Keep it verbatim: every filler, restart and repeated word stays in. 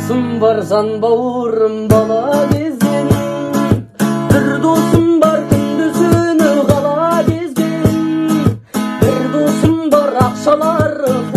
досым бар жан бауырым бала кезден, бір досым бар күндіз-түні қала кезген, бір досым бар ақшалары